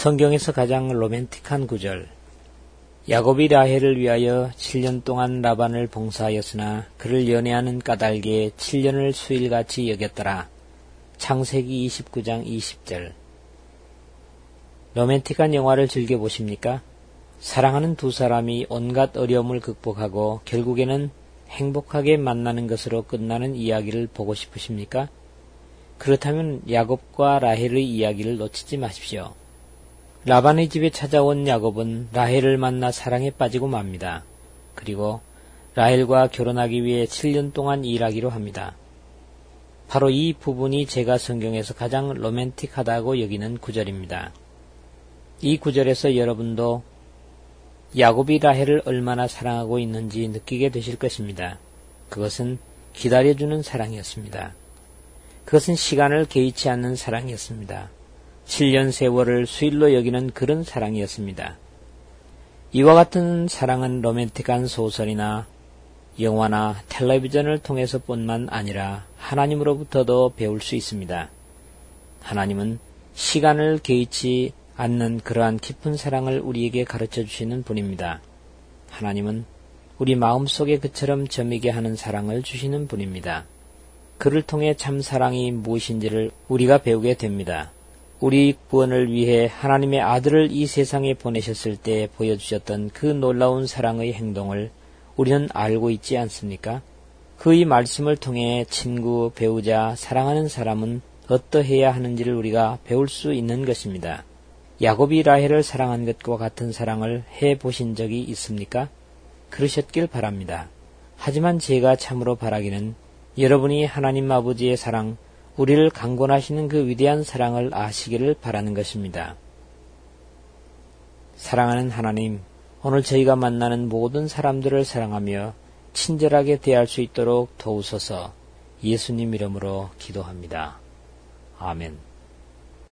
성경에서 가장 로맨틱한 구절. 야곱이 라헬을 위하여 7년 동안 라반을 봉사하였으나 그를 연애하는 까닭에 7년을 수일같이 여겼더라. 창세기 29장 20절. 로맨틱한 영화를 즐겨보십니까? 사랑하는 두 사람이 온갖 어려움을 극복하고 결국에는 행복하게 만나는 것으로 끝나는 이야기를 보고 싶으십니까? 그렇다면 야곱과 라헬의 이야기를 놓치지 마십시오. 라반의 집에 찾아온 야곱은 라헬을 만나 사랑에 빠지고 맙니다. 그리고 라헬과 결혼하기 위해 7년 동안 일하기로 합니다. 바로 이 부분이 제가 성경에서 가장 로맨틱하다고 여기는 구절입니다. 이 구절에서 여러분도 야곱이 라헬을 얼마나 사랑하고 있는지 느끼게 되실 것입니다. 그것은 기다려주는 사랑이었습니다. 그것은 시간을 개의치 않는 사랑이었습니다. 7년 세월을 수일로 여기는 그런 사랑이었습니다. 이와 같은 사랑은 로맨틱한 소설이나 영화나 텔레비전을 통해서뿐만 아니라 하나님으로부터도 배울 수 있습니다. 하나님은 시간을 개의치 않는 그러한 깊은 사랑을 우리에게 가르쳐 주시는 분입니다. 하나님은 우리 마음속에 그처럼 저미게 하는 사랑을 주시는 분입니다. 그를 통해 참 사랑이 무엇인지를 우리가 배우게 됩니다. 우리 구원을 위해 하나님의 아들을 이 세상에 보내셨을 때 보여주셨던 그 놀라운 사랑의 행동을 우리는 알고 있지 않습니까? 그의 말씀을 통해 친구, 배우자, 사랑하는 사람은 어떠해야 하는지를 우리가 배울 수 있는 것입니다. 야곱이 라헬을 사랑한 것과 같은 사랑을 해보신 적이 있습니까? 그러셨길 바랍니다. 하지만 제가 참으로 바라기는 여러분이 하나님 아버지의 사랑, 우리를 강권하시는 그 위대한 사랑을 아시기를 바라는 것입니다. 사랑하는 하나님, 오늘 저희가 만나는 모든 사람들을 사랑하며 친절하게 대할 수 있도록 도우소서. 예수님 이름으로 기도합니다. 아멘.